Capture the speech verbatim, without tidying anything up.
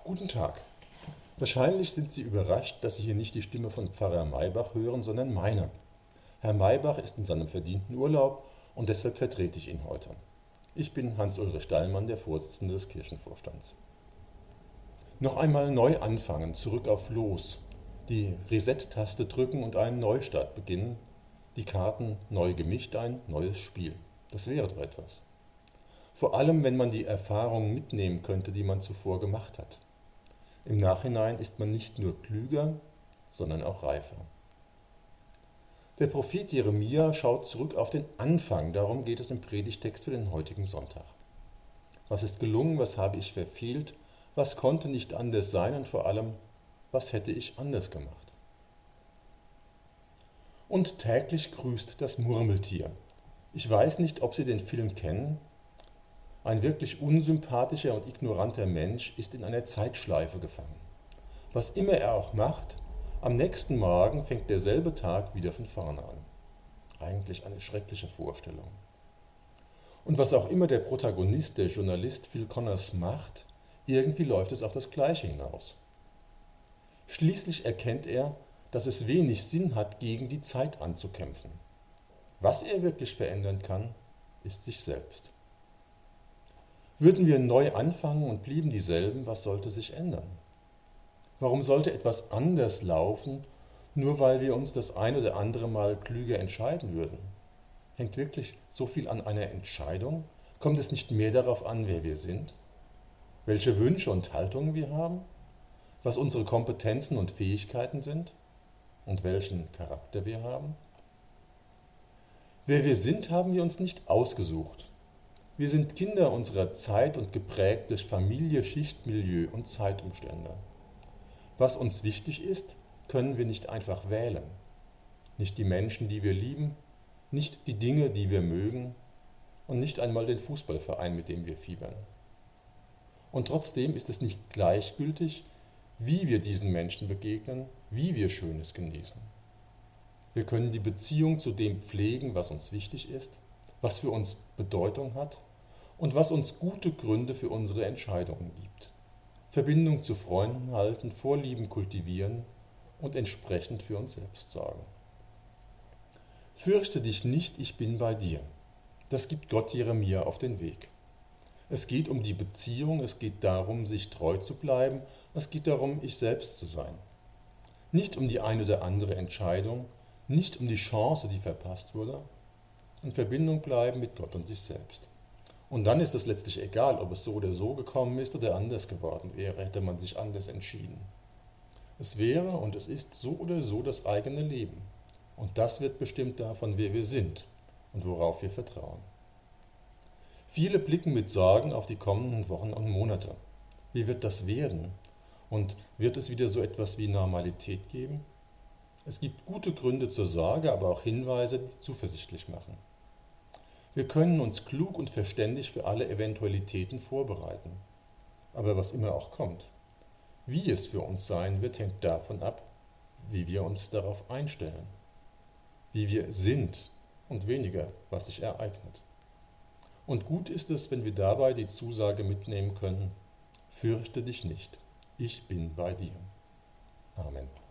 Guten Tag. Wahrscheinlich sind Sie überrascht, dass Sie hier nicht die Stimme von Pfarrer Maybach hören, sondern meine. Herr Maybach ist in seinem verdienten Urlaub und deshalb vertrete ich ihn heute. Ich bin Hans-Ulrich Dallmann, der Vorsitzende des Kirchenvorstands. Noch einmal neu anfangen, zurück auf Los, die Reset-Taste drücken und einen Neustart beginnen, die Karten neu gemischt, ein neues Spiel. Das wäre doch etwas. Vor allem, wenn man die Erfahrungen mitnehmen könnte, die man zuvor gemacht hat. Im Nachhinein ist man nicht nur klüger, sondern auch reifer. Der Prophet Jeremia schaut zurück auf den Anfang, darum geht es im Predigtext für den heutigen Sonntag. Was ist gelungen, was habe ich verfehlt, was konnte nicht anders sein und vor allem, was hätte ich anders gemacht? Und täglich grüßt das Murmeltier. Ich weiß nicht, ob Sie den Film kennen. Ein wirklich unsympathischer und ignoranter Mensch ist in einer Zeitschleife gefangen. Was immer er auch macht, am nächsten Morgen fängt derselbe Tag wieder von vorne an. Eigentlich eine schreckliche Vorstellung. Und was auch immer der Protagonist, der Journalist Phil Connors macht, irgendwie läuft es auf das Gleiche hinaus. Schließlich erkennt er, dass es wenig Sinn hat, gegen die Zeit anzukämpfen. Was er wirklich verändern kann, ist sich selbst. Würden wir neu anfangen und blieben dieselben, was sollte sich ändern? Warum sollte etwas anders laufen, nur weil wir uns das ein oder andere Mal klüger entscheiden würden? Hängt wirklich so viel an einer Entscheidung? Kommt es nicht mehr darauf an, wer wir sind? Welche Wünsche und Haltungen wir haben? Was unsere Kompetenzen und Fähigkeiten sind? Und welchen Charakter wir haben? Wer wir sind, haben wir uns nicht ausgesucht. Wir sind Kinder unserer Zeit und geprägt durch Familie, Schicht, Milieu und Zeitumstände. Was uns wichtig ist, können wir nicht einfach wählen. Nicht die Menschen, die wir lieben, nicht die Dinge, die wir mögen und nicht einmal den Fußballverein, mit dem wir fiebern. Und trotzdem ist es nicht gleichgültig, wie wir diesen Menschen begegnen, wie wir Schönes genießen. Wir können die Beziehung zu dem pflegen, was uns wichtig ist, was für uns Bedeutung hat und was uns gute Gründe für unsere Entscheidungen gibt. Verbindung zu Freunden halten, Vorlieben kultivieren und entsprechend für uns selbst sorgen. Fürchte dich nicht, ich bin bei dir. Das gibt Gott Jeremia auf den Weg. Es geht um die Beziehung, es geht darum, sich treu zu bleiben, es geht darum, ich selbst zu sein. Nicht um die eine oder andere Entscheidung, nicht um die Chance, die verpasst wurde. In Verbindung bleiben mit Gott und sich selbst. Und dann ist es letztlich egal, ob es so oder so gekommen ist oder anders geworden wäre, hätte man sich anders entschieden. Es wäre und es ist so oder so das eigene Leben. Und das wird bestimmt davon, wer wir sind und worauf wir vertrauen. Viele blicken mit Sorgen auf die kommenden Wochen und Monate. Wie wird das werden? Und wird es wieder so etwas wie Normalität geben? Es gibt gute Gründe zur Sorge, aber auch Hinweise, die zuversichtlich machen. Wir können uns klug und verständig für alle Eventualitäten vorbereiten. Aber was immer auch kommt, wie es für uns sein wird, hängt davon ab, wie wir uns darauf einstellen, wie wir sind und weniger, was sich ereignet. Und gut ist es, wenn wir dabei die Zusage mitnehmen können: Fürchte dich nicht, ich bin bei dir. Amen.